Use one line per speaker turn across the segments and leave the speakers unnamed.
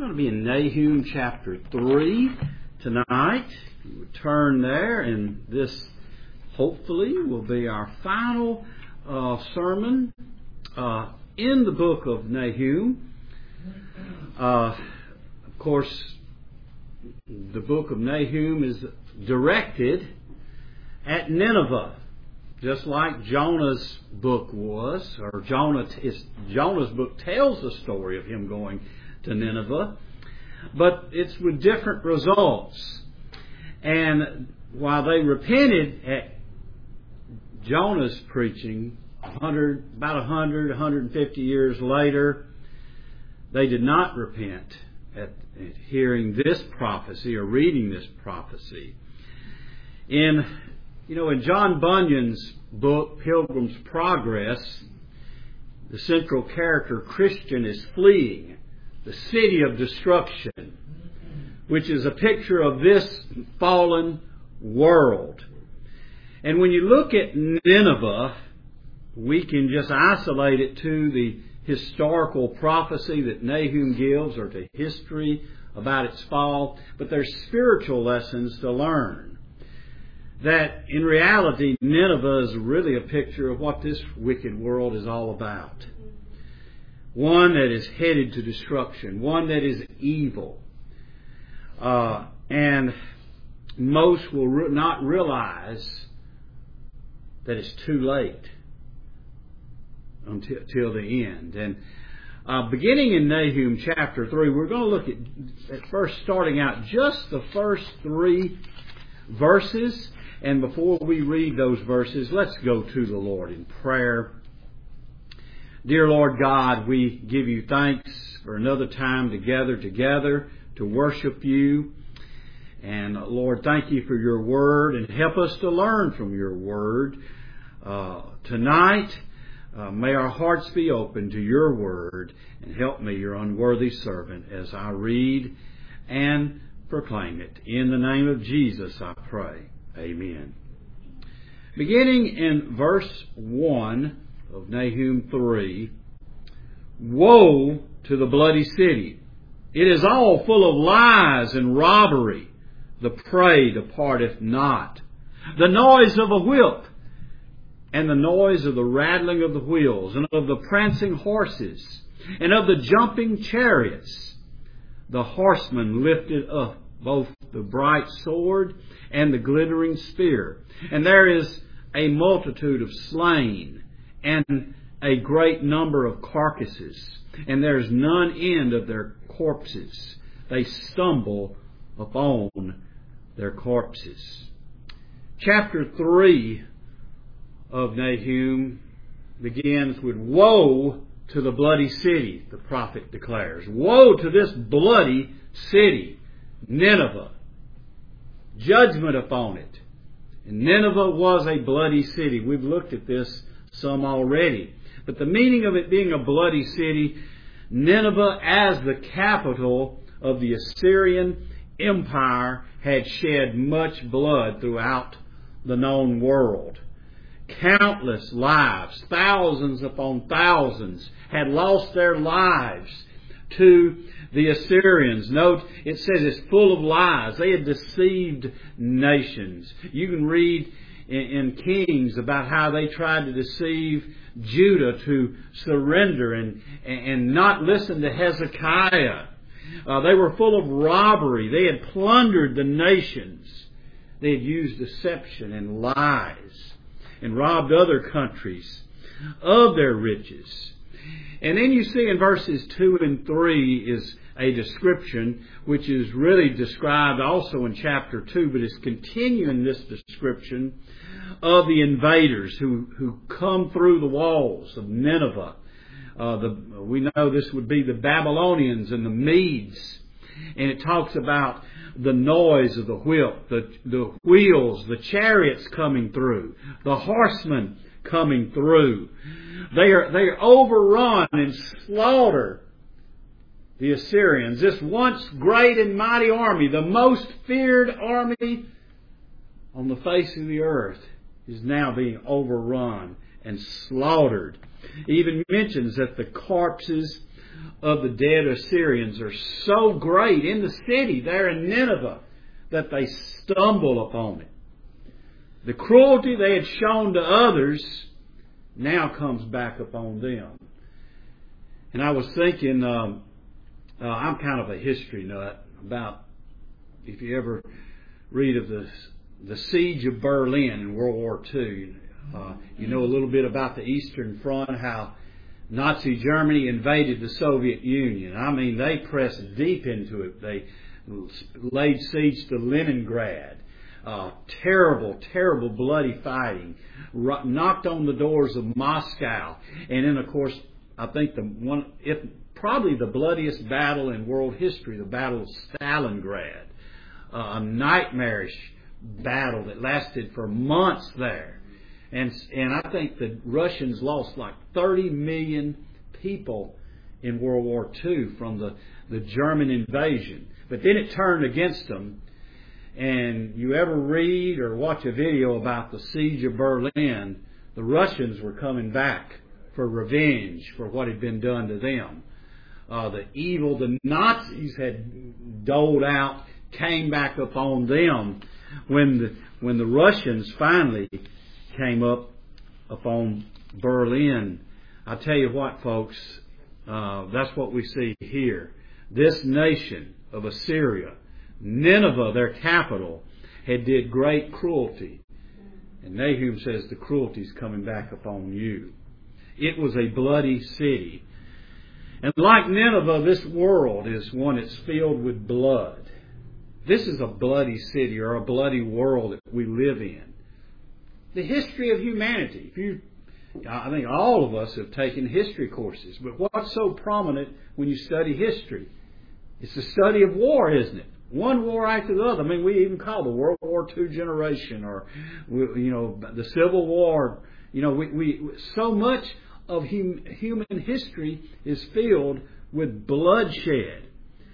We're going to be in Nahum chapter 3 tonight. We will turn there, and this hopefully will be our final sermon in the book of Nahum. Of course, the book of Nahum is directed at Nineveh, just like Jonah's book was, or Jonah's book tells the story of him going to Nineveh, but it's with different results. And while they repented at Jonah's preaching, about 150 years later, they did not repent at hearing this prophecy or reading this prophecy. In John Bunyan's book, Pilgrim's Progress, the central character, Christian, is fleeing the city of destruction, which is a picture of this fallen world. And when you look at Nineveh, we can just isolate it to the historical prophecy that Nahum gives, or to history about its fall, but there's spiritual lessons to learn. That in reality, Nineveh is really a picture of what this wicked world is all about. One that is headed to destruction, one that is evil. And most will not realize that it's too late until the end. And beginning in Nahum chapter 3, we're going to look at first starting out just the first 3 verses. And before we read those verses, let's go to the Lord in prayer. Dear Lord God, we give you thanks for another time to gather together to worship you. And Lord, thank you for your word, and help us to learn from your word. Tonight, may our hearts be open to your word, and help me, your unworthy servant, as I read and proclaim it. In the name of Jesus I pray. Amen. Beginning in verse 1 of Nahum 3, woe to the bloody city! It is all full of lies and robbery. The prey departeth not. The noise of a whip, and the noise of the rattling of the wheels, and of the prancing horses, and of the jumping chariots. The horseman lifted up both the bright sword and the glittering spear. And there is a multitude of slain, and a great number of carcasses, and there is none end of their corpses. They stumble upon their corpses. Chapter 3 of Nahum begins with woe to the bloody city, the prophet declares. Woe to this bloody city, Nineveh. Judgment upon it. And Nineveh was a bloody city. We've looked at this some already. But the meaning of it being a bloody city, Nineveh as the capital of the Assyrian Empire had shed much blood throughout the known world. Countless lives, thousands upon thousands, had lost their lives to the Assyrians. Note, it says it's full of lies. They had deceived nations. You can read in Kings about how they tried to deceive Judah to surrender and not listen to Hezekiah. They were full of robbery. They had plundered the nations. They had used deception and lies and robbed other countries of their riches. And then you see in verses 2 and 3 is a description which is really described also in chapter 2, but is continuing this description of the invaders who come through the walls of Nineveh. We know this would be the Babylonians and the Medes. And it talks about the noise of the whip, the wheels, the chariots coming through, the horsemen coming through. They are overrun and slaughter the Assyrians. This once great and mighty army, the most feared army on the face of the earth, is now being overrun and slaughtered. It even mentions that the corpses of the dead Assyrians are so great in the city there in Nineveh that they stumble upon it. The cruelty they had shown to others now comes back upon them. And I was thinking, I'm kind of a history nut about, if you ever read of the siege of Berlin in World War II, you know a little bit about the Eastern Front, how Nazi Germany invaded the Soviet Union. I mean, they pressed deep into it. They laid siege to Leningrad. Terrible, terrible bloody fighting. Knocked on the doors of Moscow. And then, of course, I think probably the bloodiest battle in world history, the Battle of Stalingrad. A nightmarish battle that lasted for months there. And I think the Russians lost like 30 million people in World War II from the German invasion. But then it turned against them. And you ever read or watch a video about the siege of Berlin, the Russians were coming back for revenge for what had been done to them. The evil the Nazis had doled out came back upon them when the Russians finally came up upon Berlin. I tell you what, folks, that's what we see here. This nation of Assyria, Nineveh, their capital, had did great cruelty. And Nahum says the cruelty is coming back upon you. It was a bloody city. And like Nineveh, this world is one that's filled with blood. This is a bloody city or a bloody world that we live in. The history of humanity. I think all of us have taken history courses. But what's so prominent when you study history? It's the study of war, isn't it? One war after the other. I mean, we even call the World War II generation, or the Civil War. We so much of human history is filled with bloodshed,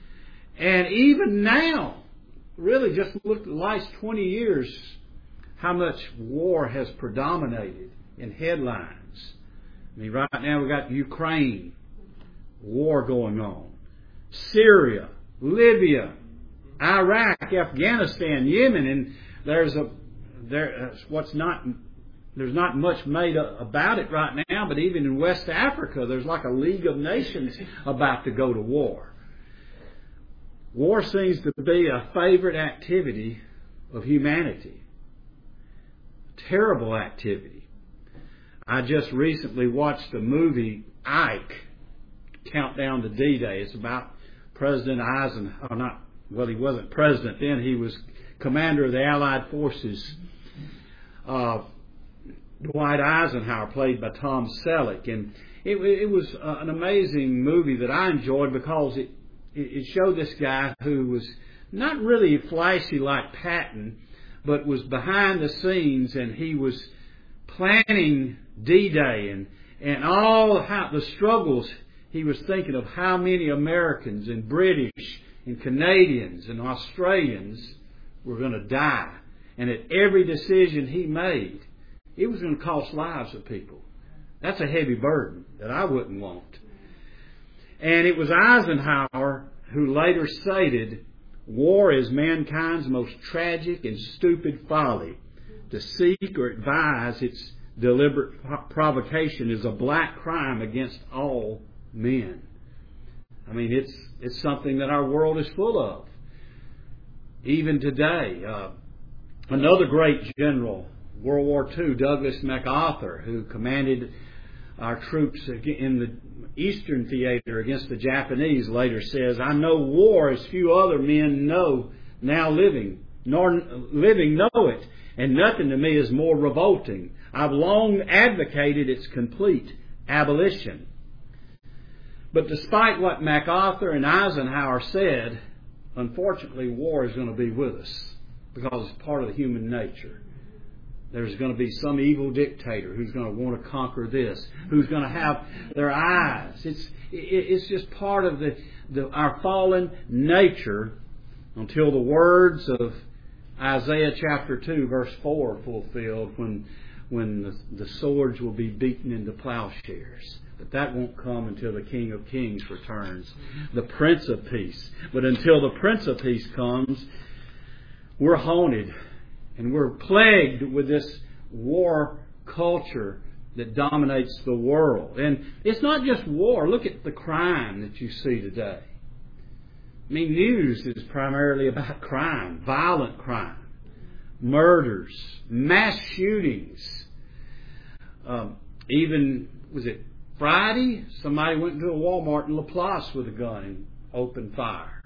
and even now, really, just look at the last 20 years, how much war has predominated in headlines. I mean, right now we've got Ukraine, war going on, Syria, Libya, Iraq, Afghanistan, Yemen, and there's not much made about it right now, but even in West Africa, there's like a League of Nations about to go to war. War seems to be a favorite activity of humanity. Terrible activity. I just recently watched the movie Ike, Countdown to D-Day. It's about President Eisenhower. He wasn't president then. He was commander of the Allied forces. Dwight Eisenhower, played by Tom Selleck. And it was an amazing movie that I enjoyed because it showed this guy who was not really flashy like Patton, but was behind the scenes, and he was planning D-Day and all the struggles. He was thinking of how many Americans and British and Canadians and Australians were going to die. And at every decision he made, it was going to cost lives of people. That's a heavy burden that I wouldn't want. And it was Eisenhower who later stated, war is mankind's most tragic and stupid folly. To seek or advise its deliberate provocation is a black crime against all men. I mean, it's something that our world is full of. Even today, another great general, World War II, Douglas MacArthur, who commanded our troops in the Eastern Theater against the Japanese, later says, "I know war as few other men know now living, nor living know it, and nothing to me is more revolting. I've long advocated its complete abolition." But despite what MacArthur and Eisenhower said, unfortunately, war is going to be with us because it's part of the human nature. There's going to be some evil dictator who's going to want to conquer this, who's going to have their eyes. It's just part of our fallen nature until the words of Isaiah chapter 2, verse 4 are fulfilled, when the swords will be beaten into plowshares. But that won't come until the King of Kings returns, the Prince of Peace. But until the Prince of Peace comes, we're haunted and we're plagued with this war culture that dominates the world. And it's not just war. Look at the crime that you see today. I mean, news is primarily about crime, violent crime, murders, mass shootings. Even, was it Friday? Somebody went into a Walmart in Laplace with a gun and opened fire.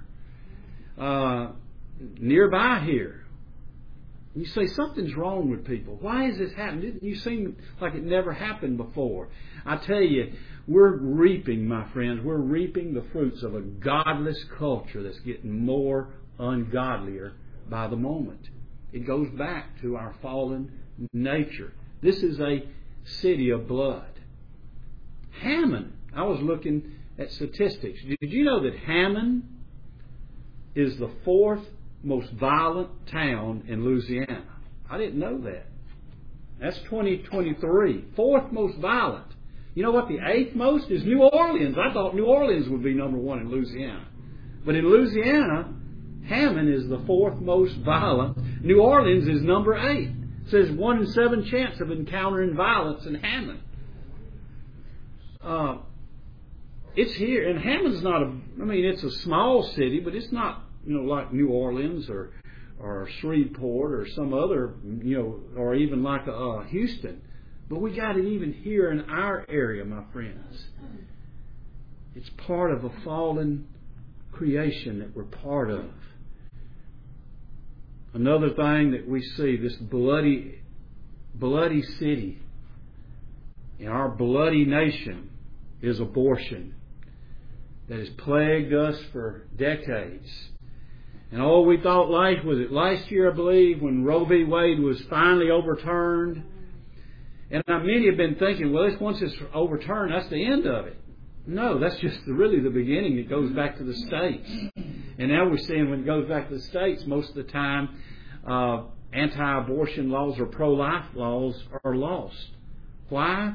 Nearby here. You say, something's wrong with people. Why is this happening? You seem like it never happened before. I tell you, we're reaping, my friends, we're reaping the fruits of a godless culture that's getting more ungodlier by the moment. It goes back to our fallen nature. This is a city of blood. Hammond, I was looking at statistics. Did you know that Hammond is the fourth most violent town in Louisiana? I didn't know that. That's 2023. Fourth most violent. You know what the eighth most is? New Orleans. I thought New Orleans would be number one in Louisiana. But in Louisiana, Hammond is the fourth most violent. New Orleans is number 8. It says 1 in 7 chance of encountering violence in Hammond. It's here. And Hammond's not it's a small city, but it's not, like New Orleans or Shreveport or some other, or even like Houston. But we got it even here in our area, my friends. It's part of a fallen creation that we're part of. Another thing that we see, this bloody city in our bloody nation, is abortion that has plagued us for decades. And we thought last year, I believe, when Roe v. Wade was finally overturned. And many have been thinking, well, once it's overturned, that's the end of it. No, that's just really the beginning. It goes back to the states. And now we're seeing when it goes back to the states, most of the time, anti-abortion laws or pro-life laws are lost. Why?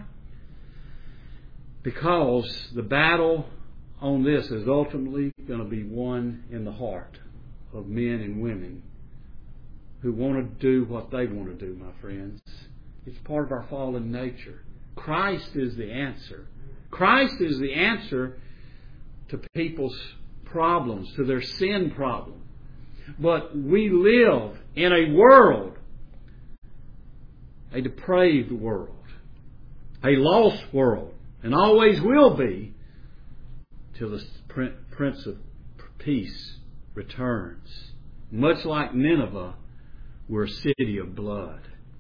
Because the battle on this is ultimately going to be won in the heart of men and women who want to do what they want to do, my friends. It's part of our fallen nature. Christ is the answer. Christ is the answer to people's problems, to their sin problem. But we live in a world, a depraved world, a lost world, and always will be till the Prince of Peace returns. Much like Nineveh, we're a city of blood.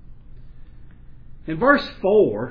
In verse 4,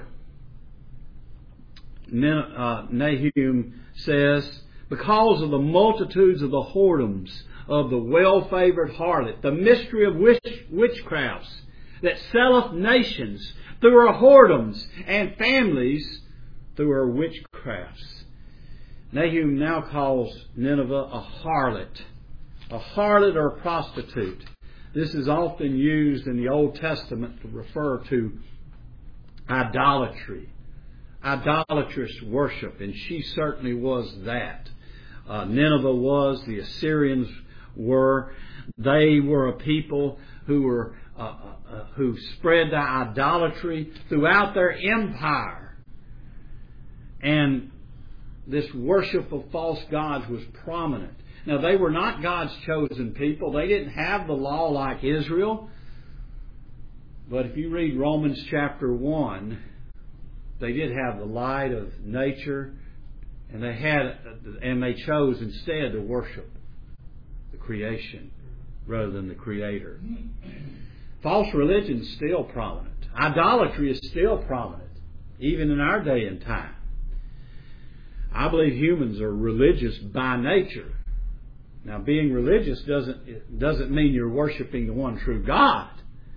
Nahum says, because of the multitudes of the whoredoms of the well-favored harlot, the mystery of witchcrafts that selleth nations through her whoredoms and families through her witchcrafts. Nahum now calls Nineveh a harlot or a prostitute. This is often used in the Old Testament to refer to idolatry, idolatrous worship, and she certainly was that. Nineveh was, the Assyrians were. They were a people who spread their idolatry throughout their empire. And this worship of false gods was prominent. Now, they were not God's chosen people. They didn't have the law like Israel. But if you read Romans chapter 1, they did have the light of nature, and they chose instead to worship the creation rather than the Creator. False religion is still prominent. Idolatry is still prominent, even in our day and time. I believe humans are religious by nature. Now, being religious doesn't mean you're worshiping the one true God.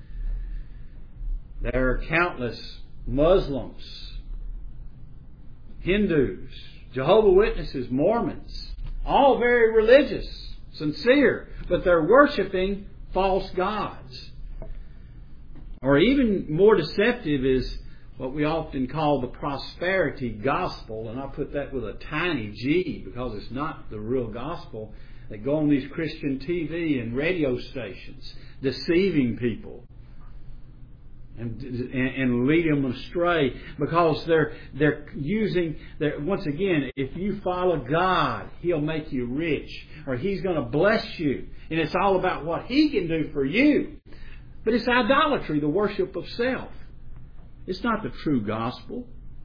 There are countless Muslims, Hindus, Jehovah's Witnesses, Mormons, all very religious, sincere, but they're worshiping false gods. Or even more deceptive is what we often call the prosperity gospel, and I put that with a tiny g because it's not the real gospel, that go on these Christian TV and radio stations, deceiving people and lead them astray because they're using once again, if you follow God, He'll make you rich, or He's going to bless you, and it's all about what He can do for you. But it's idolatry, the worship of self. It's not the true gospel.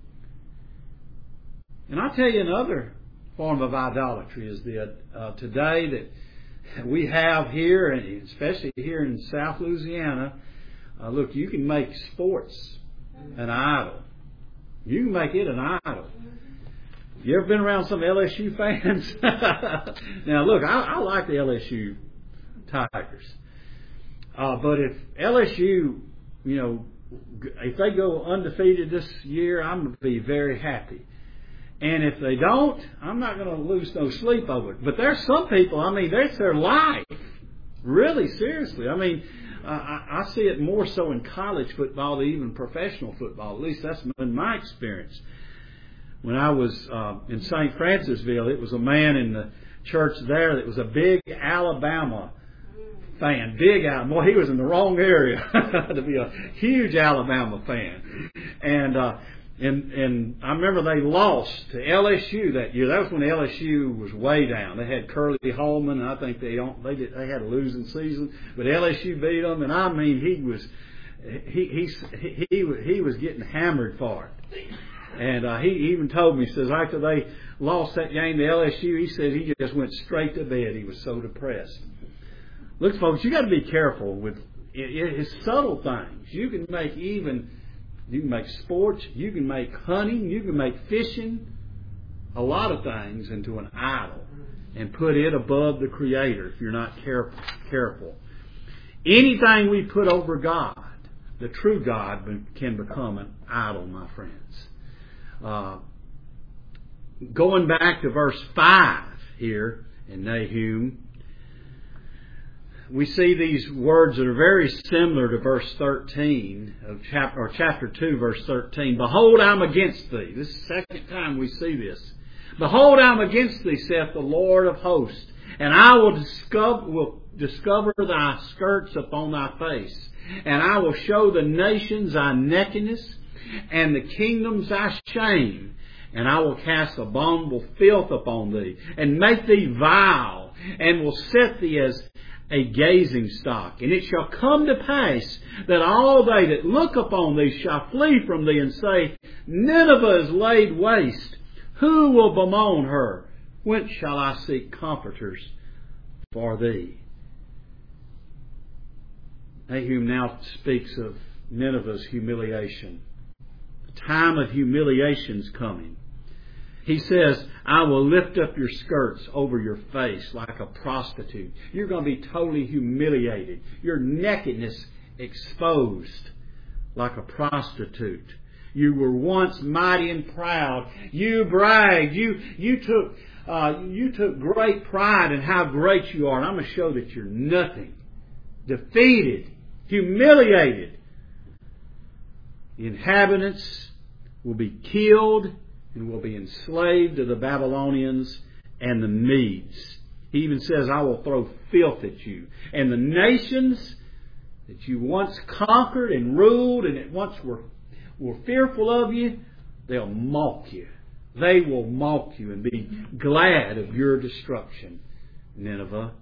And I'll tell you another form of idolatry is today that we have here, and especially here in South Louisiana. Look, you can make sports an idol. You can make it an idol. You ever been around some LSU fans? Now, look, I like the LSU Tigers. But if LSU, if they go undefeated this year, I'm going to be very happy. And if they don't, I'm not going to lose no sleep over it. But there's some people, that's their life. Really, seriously. I see it more so in college football than even professional football. At least that's been my experience. When I was in St. Francisville, it was a man in the church there that was a big Alabama fan. Big Alabama. Boy, he was in the wrong area to be a huge Alabama fan. And I remember they lost to LSU that year. That was when LSU was way down. They had Curly Holman, and I think they had a losing season, but LSU beat them. And he was getting hammered for it. And he even told me, he says after they lost that game to LSU, he said he just went straight to bed. He was so depressed. Look, folks, you got to be careful with it's subtle things. You can make sports, you can make hunting, you can make fishing, a lot of things into an idol and put it above the Creator if you're not careful. Anything we put over God, the true God, can become an idol, my friends. Going back to verse 5 here in Nahum, we see these words that are very similar to verse 13 of chapter 2, verse 13. Behold, I'm against thee. This is the second time we see this. Behold, I'm against thee, saith the Lord of hosts, and I will discover thy skirts upon thy face, and I will show the nations thy nakedness, and the kingdoms thy shame, and I will cast abominable filth upon thee, and make thee vile, and will set thee as a gazing stock. And it shall come to pass that all they that look upon thee shall flee from thee, and say, Nineveh is laid waste. Who will bemoan her? Whence shall I seek comforters for thee? Nahum now speaks of Nineveh's humiliation. The time of humiliation is coming. He says, I will lift up your skirts over your face like a prostitute. You're going to be totally humiliated. Your nakedness exposed like a prostitute. You were once mighty and proud. You bragged. You took great pride in how great you are. And I'm going to show that you're nothing. Defeated. Humiliated. The inhabitants will be killed and will be enslaved to the Babylonians and the Medes. He even says, I will throw filth at you. And the nations that you once conquered and ruled and that once were fearful of you, they'll mock you. They will mock you and be glad of your destruction, Nineveh.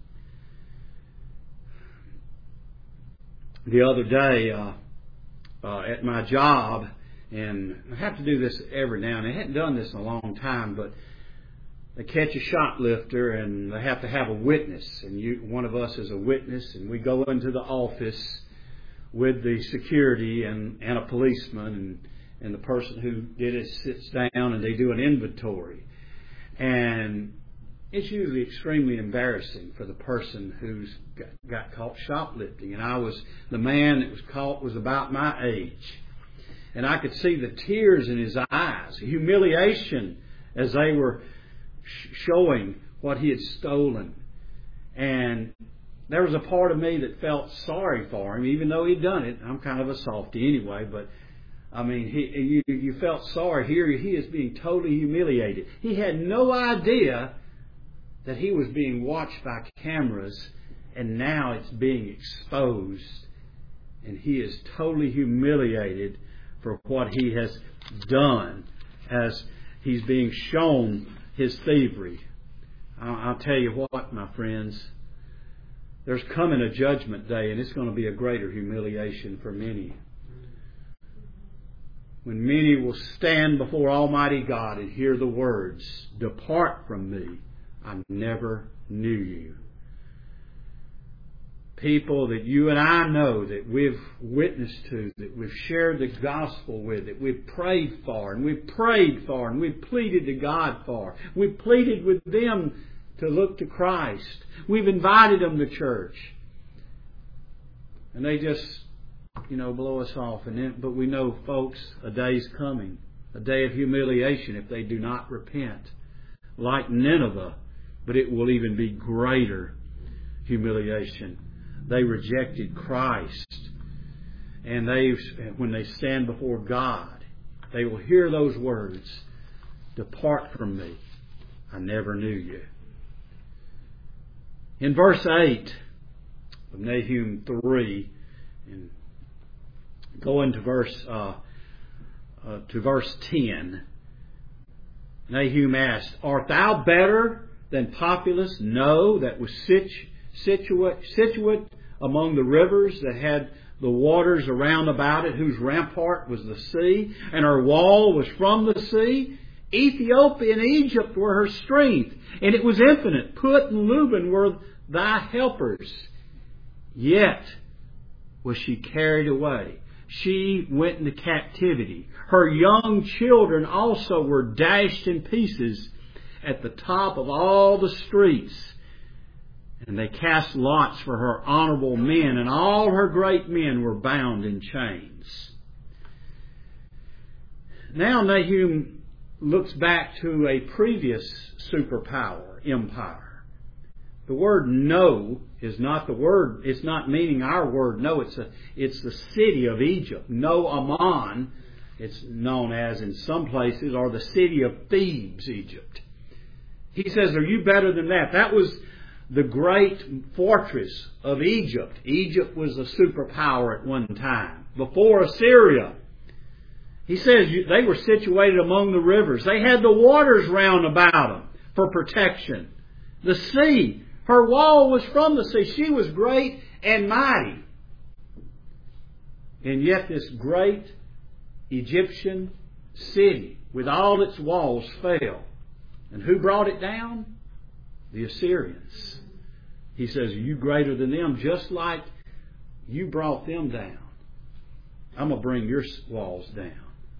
The other day at my job, and I have to do this every now and then. I hadn't done this in a long time, but they catch a shoplifter and they have to have a witness. And one of us is a witness, and we go into the office with the security and a policeman, and the person who did it sits down and they do an inventory. And it's usually extremely embarrassing for the person who's got caught shoplifting. And the man that was caught was about my age. And I could see the tears in his eyes, humiliation as they were showing what he had stolen. And there was a part of me that felt sorry for him, even though he'd done it. I'm kind of a softy anyway, but I mean, you felt sorry. Here he is being totally humiliated. He had no idea that he was being watched by cameras, and now it's being exposed. And he is totally humiliated for what he has done as he's being shown his thievery. I'll tell you what, my friends, there's coming a judgment day, and it's going to be a greater humiliation for many. When many will stand before Almighty God and hear the words, "Depart from me, I never knew you." People that you and I know, that we've witnessed to, that we've shared the gospel with, that we've prayed for, and we've prayed for, and we've pleaded to God for. We've pleaded with them to look to Christ. We've invited them to church. And they just, blow us off. But we know, folks, a day's coming. A day of humiliation if they do not repent. Like Nineveh, but it will even be greater humiliation. They rejected Christ. And when they stand before God, they will hear those words, "Depart from me, I never knew you." In verse 8 of Nahum 3, and going to verse 10, Nahum asked, "Art thou better than Populus? No, that was situate among the rivers that had the waters around about it, whose rampart was the sea, and her wall was from the sea. Ethiopia and Egypt were her strength, and it was infinite. Put and Luban were thy helpers. Yet was she carried away. She went into captivity. Her young children also were dashed in pieces at the top of all the streets. And they cast lots for her honorable men, and all her great men were bound in chains." Now Nahum looks back to a previous superpower, empire. The word "no" is not the word, it's not meaning our word "no", it's the city of Egypt. No Ammon, it's known as in some places, or the city of Thebes, Egypt. He says, "Are you better than that?" That was the great fortress of Egypt. Egypt was a superpower at one time, before Assyria. He says they were situated among the rivers. They had the waters round about them for protection. The sea, her wall was from the sea. She was great and mighty. And yet this great Egyptian city, with all its walls, fell. And who brought it down? The Assyrians. He says, "Are you greater than them? Just like you brought them down, I'm going to bring your walls down."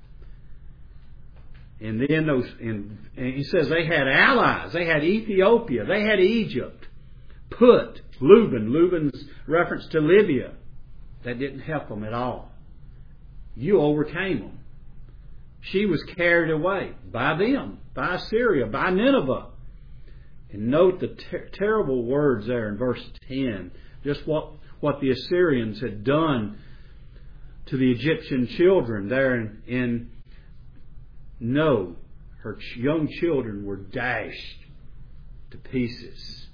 And then and he says they had allies. They had Ethiopia. They had Egypt. Put, Luban's reference to Libya. That didn't help them at all. You overcame them. She was carried away by them, by Assyria, by Nineveh. And note the terrible words there in verse 10. Just what the Assyrians had done to the Egyptian children there in No, her young children were dashed to pieces.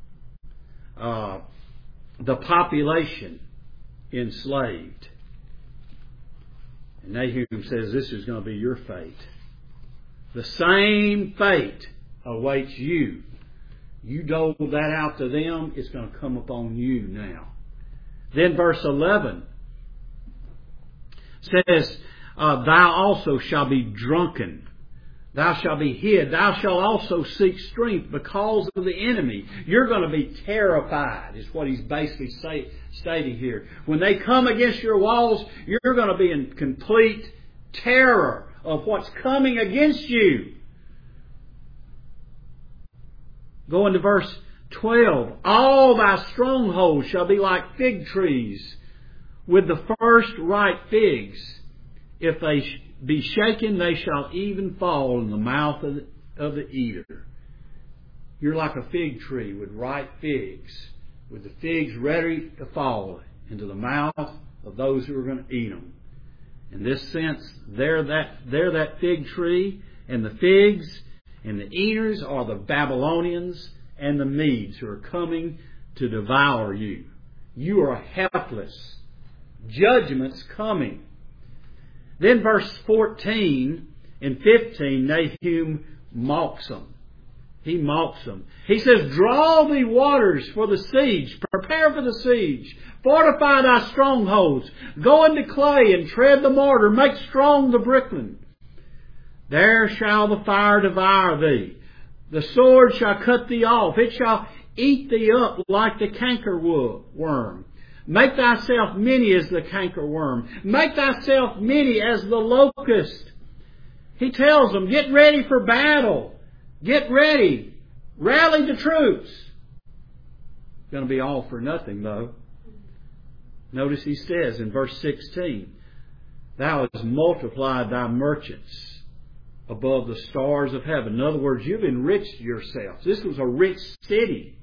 The population enslaved. And Nahum says this is going to be your fate. The same fate awaits you. You doled that out to them, it's going to come upon you now. Then verse 11 says, "Thou also shalt be drunken. Thou shalt be hid. Thou shalt also seek strength because of the enemy." You're going to be terrified, is what he's basically stating here. When they come against your walls, you're going to be in complete terror of what's coming against you. Go into verse 12. "All thy strongholds shall be like fig trees with the first ripe figs. If they be shaken, they shall even fall in the mouth of the eater." You're like a fig tree with ripe figs, with the figs ready to fall into the mouth of those who are going to eat them. In this sense, they're that fig tree, and the figs and the eaters are the Babylonians and the Medes who are coming to devour you. You are helpless. Judgment's coming. Then verse 14 and 15, Nahum mocks them. He mocks them. He says, draw thee waters for the siege. Prepare for the siege. Fortify thy strongholds. Go into clay and tread the mortar. Make strong the brickland. There shall the fire devour thee. The sword shall cut thee off. It shall eat thee up like the cankerworm. Make thyself many as the cankerworm. Make thyself many as the locust. He tells them, get ready for battle. Get ready. Rally the troops. It's going to be all for nothing, though. Notice he says in verse 16, thou hast multiplied thy merchants above the stars of heaven. In other words, you've enriched yourselves. This was a rich city.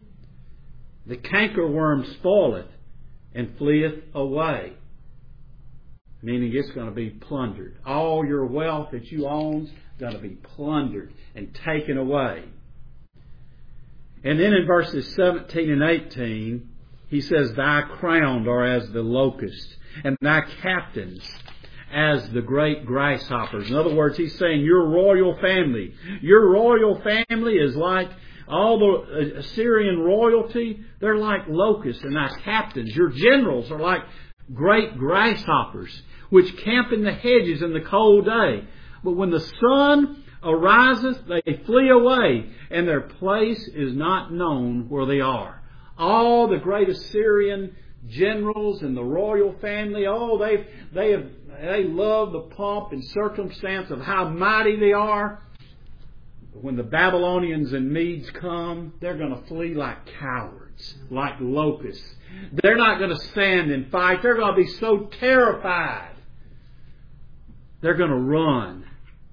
The cankerworm spoileth and fleeth away. Meaning it's going to be plundered. All your wealth that you own is going to be plundered and taken away. And then in verses 17 and 18, he says, thy crowned are as the locust, and thy captains as the great grasshoppers. In other words, he's saying your royal family. Your royal family is like all the Assyrian royalty. They're like locusts, and thy captains, your generals, are like great grasshoppers, which camp in the hedges in the cold day. But when the sun arises, they flee away, and their place is not known where they are. All the great Assyrian generals and the royal family, they love the pomp and circumstance of how mighty they are. But when the Babylonians and Medes come, they're going to flee like cowards, like locusts. They're not going to stand and fight. They're going to be so terrified. They're going to run.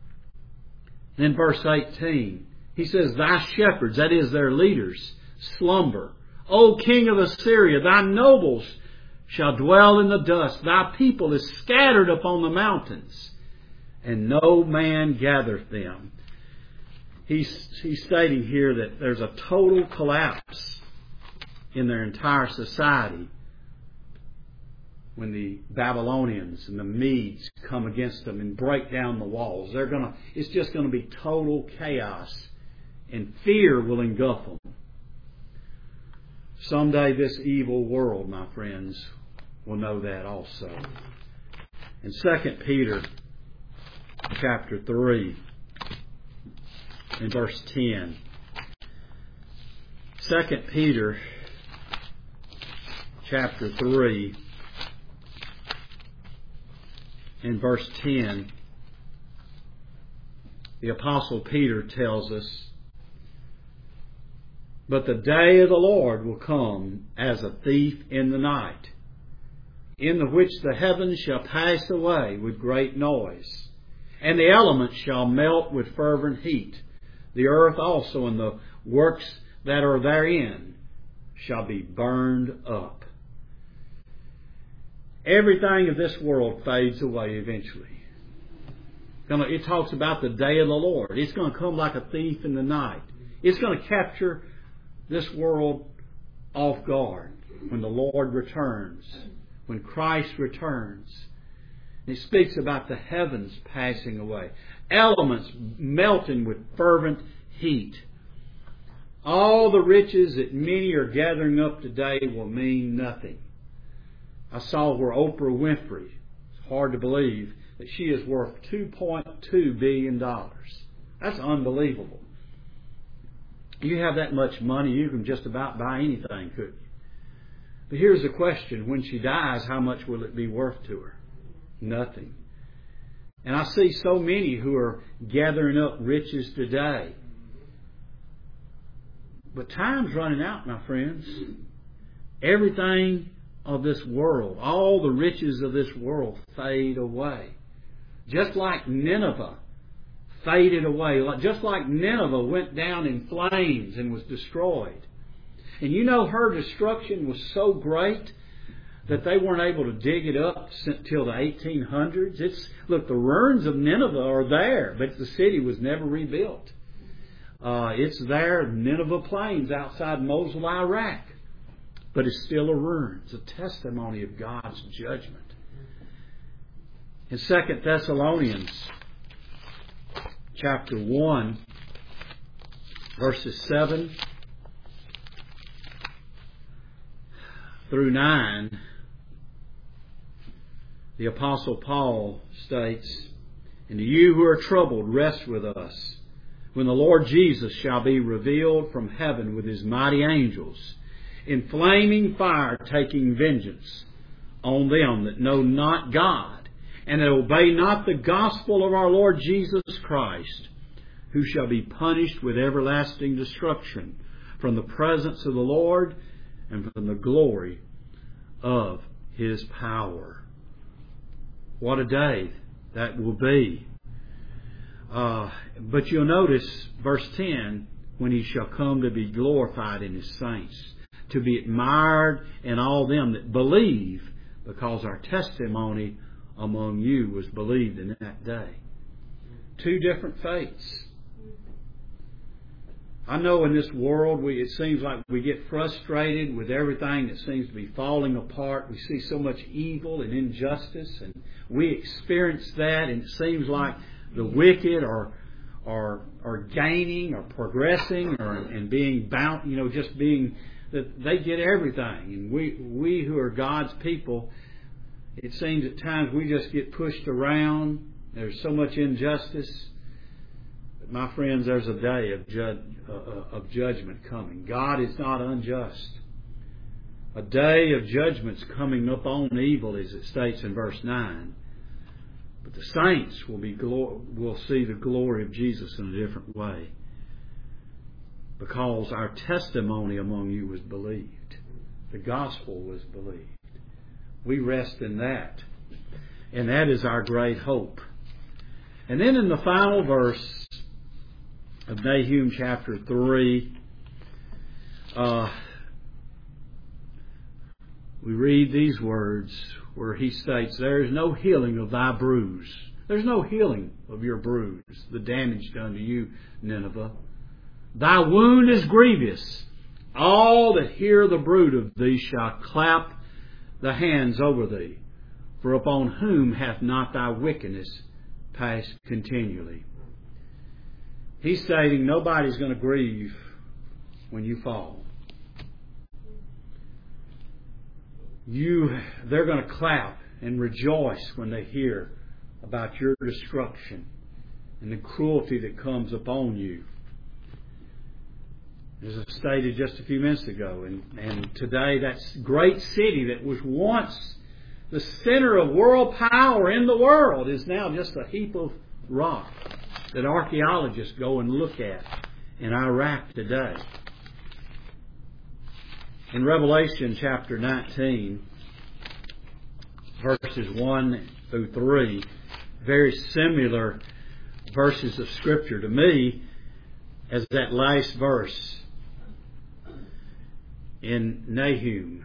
In verse 18, he says, thy shepherds, that is their leaders, slumber. O king of Assyria, thy nobles shall dwell in the dust. Thy people is scattered upon the mountains, and no man gathereth them. He's stating here that there's a total collapse in their entire society when the Babylonians and the Medes come against them and break down the walls. It's just going to be total chaos, and fear will engulf them. Someday this evil world, my friends, will know that also. In 2 Peter chapter 3, in verse 10, 2 Peter chapter 3, in verse 10, the Apostle Peter tells us, but the day of the Lord will come as a thief in the night, in the which the heavens shall pass away with great noise, and the elements shall melt with fervent heat. The earth also and the works that are therein shall be burned up. Everything of this world fades away eventually. It talks about the day of the Lord. It's going to come like a thief in the night. It's going to capture this world off guard when the Lord returns, when Christ returns. He speaks about the heavens passing away, elements melting with fervent heat. All the riches that many are gathering up today will mean nothing. I saw where Oprah Winfrey, it's hard to believe, that she is worth $2.2 billion. That's unbelievable. You have that much money, you can just about buy anything, couldn't you? But here's the question. When she dies, how much will it be worth to her? Nothing. And I see so many who are gathering up riches today. But time's running out, my friends. Everything of this world, all the riches of this world fade away. Just like Nineveh faded away. Just like Nineveh went down in flames and was destroyed. And you know her destruction was so great that they weren't able to dig it up until the 1800s. Look, the ruins of Nineveh are there, but the city was never rebuilt. It's there, Nineveh Plains, outside Mosul, Iraq. But it's still a ruin. It's a testimony of God's judgment. In 2 Thessalonians chapter 1, verses 7 through 9, the Apostle Paul states, "And to you who are troubled, rest with us, when the Lord Jesus shall be revealed from heaven with His mighty angels, in flaming fire, taking vengeance on them that know not God, and that obey not the gospel of our Lord Jesus Christ, who shall be punished with everlasting destruction from the presence of the Lord and from the glory of His power." What a day that will be. But you'll notice verse 10, when He shall come to be glorified in His saints, to be admired in all them that believe, because our testimony among you was believed in that day. Two different fates. I know in this world it seems like we get frustrated with everything that seems to be falling apart. We see so much evil and injustice, and we experience that, and it seems like the wicked are gaining or progressing and being bound, just being that they get everything. And we who are God's people, it seems at times we just get pushed around. There's so much injustice. But my friends, there's a day of judgment coming. God is not unjust. A day of judgment's coming upon evil, as it states in verse 9. But the saints will see the glory of Jesus in a different way, because our testimony among you was believed. The gospel was believed. We rest in that. And that is our great hope. And then in the final verse of Nahum chapter 3, we read these words where he states, "There is no healing of thy bruise." There's no healing of your bruise, the damage done to you, Nineveh. "Thy wound is grievous. All that hear the bruit of thee shall clap the hands over thee. For upon whom hath not thy wickedness passed continually?" He's stating nobody's going to grieve when you fall. They're going to clap and rejoice when they hear about your destruction and the cruelty that comes upon you. As I stated just a few minutes ago, and today that great city that was once the center of world power in the world is now just a heap of rock that archaeologists go and look at in Iraq today. In Revelation chapter 19, verses 1 through 3, very similar verses of Scripture to me as that last verse in Nahum.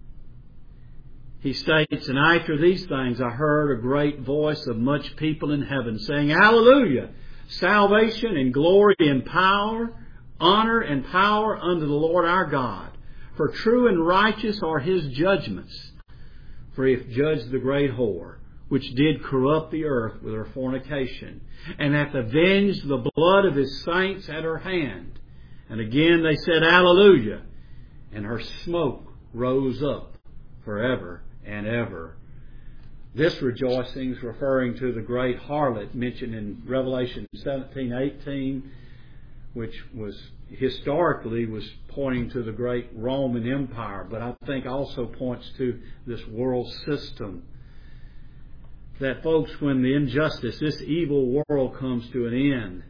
He states, "And after these things I heard a great voice of much people in heaven, saying, Hallelujah! Salvation and glory and power, honor and power unto the Lord our God. For true and righteous are His judgments. For He hath judged the great whore, which did corrupt the earth with her fornication, and hath avenged the blood of His saints at her hand. And again they said, Hallelujah! And her smoke rose up forever and ever." This rejoicing is referring to the great harlot mentioned in Revelation 17:18, which was historically was pointing to the great Roman Empire, but I think also points to this world system. That, folks, when the injustice, this evil world comes to an end,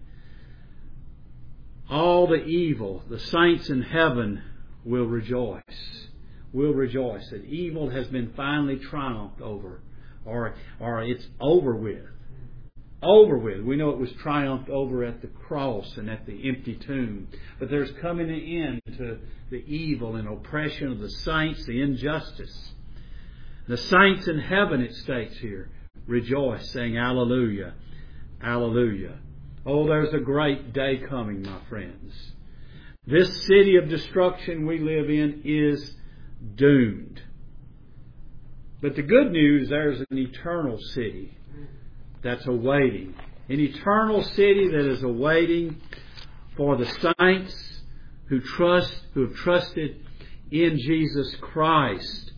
all the evil, the saints in heaven will rejoice. Will rejoice that evil has been finally triumphed over, or it's over with. Over with. We know it was triumphed over at the cross and at the empty tomb. But there's coming an end to the evil and oppression of the saints, the injustice. The saints in heaven, it states here, rejoice, saying, Alleluia, Alleluia. Oh, there's a great day coming, my friends. This city of destruction we live in is doomed. But the good news, there's an eternal city that's awaiting. An eternal city that is awaiting for the saints who have trusted in Jesus Christ.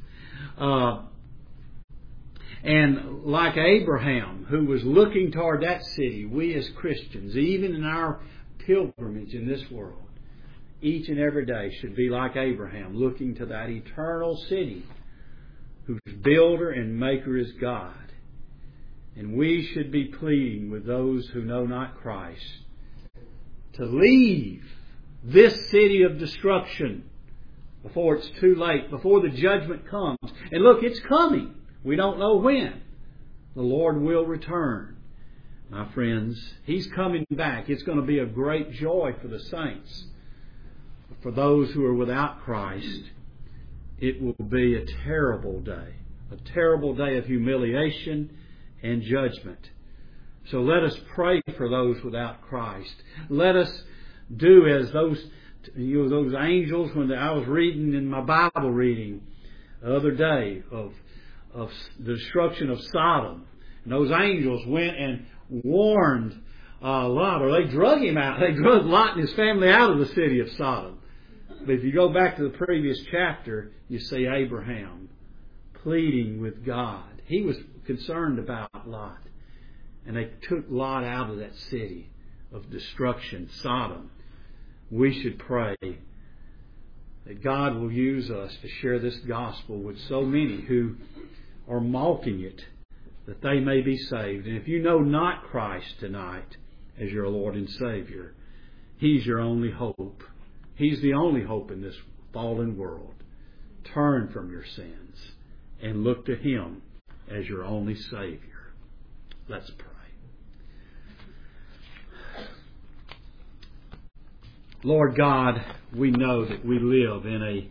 And like Abraham, who was looking toward that city, we as Christians, even in our pilgrimage in this world, each and every day should be like Abraham, looking to that eternal city whose builder and maker is God. And we should be pleading with those who know not Christ to leave this city of destruction before it's too late, before the judgment comes. And look, it's coming. We don't know when. The Lord will return. My friends, He's coming back. It's going to be a great joy for the saints. For those who are without Christ, it will be a terrible day of humiliation and judgment. So let us pray for those without Christ. Let us do as those angels, when I was reading in my Bible reading the other day of the destruction of Sodom. And those angels went and warned Lot, or they drug him out. They drug Lot and his family out of the city of Sodom. But if you go back to the previous chapter, you see Abraham pleading with God. He was concerned about Lot. And they took Lot out of that city of destruction, Sodom. We should pray that God will use us to share this gospel with so many who are mocking it, that they may be saved. And if you know not Christ tonight as your Lord and Savior, He's your only hope. He's the only hope in this fallen world. Turn from your sins and look to Him as your only Savior. Let's pray. Lord God, we know that we live in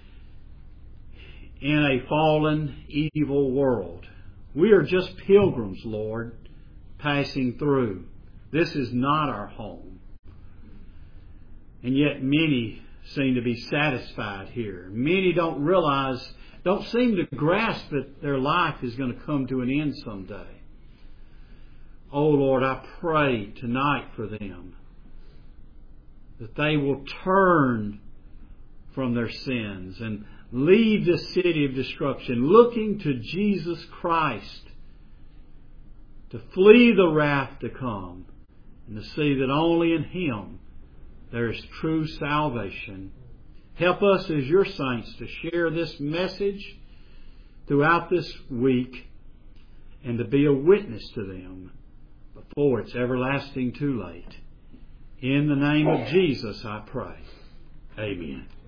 a fallen, evil world. We are just pilgrims, Lord, passing through. This is not our home. And yet many seem to be satisfied here. Many don't seem to grasp that their life is going to come to an end someday. Oh Lord, I pray tonight for them, that they will turn from their sins and leave the city of destruction, looking to Jesus Christ, to flee the wrath to come, and to see that only in Him there is true salvation. Help us as your saints to share this message throughout this week and to be a witness to them before it's everlasting too late. In the name of Jesus I pray. Amen.